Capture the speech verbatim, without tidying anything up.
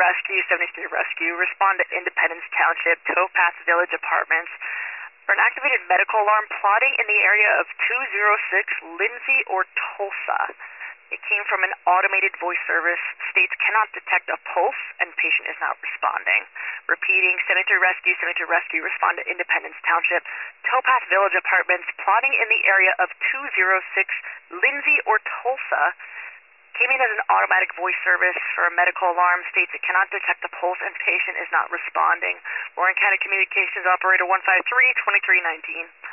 Rescue, seventy-three Rescue, respond to Independence Township, Towpath Village Apartments for an activated medical alarm plotting in the area of two oh six Lindsay or Tulsa. It came from an automated voice service. States cannot detect a pulse and patient is not responding. Repeating, seventy-three Rescue, seventy-three Rescue, respond to Independence Township, Towpath Village Apartments, plotting in the area of two oh six Lindsay or Tulsa. Came in as an automatic voice service for a medical alarm. States it cannot detect the pulse and patient is not responding. Warren County Communications Operator one five three, two three one nine.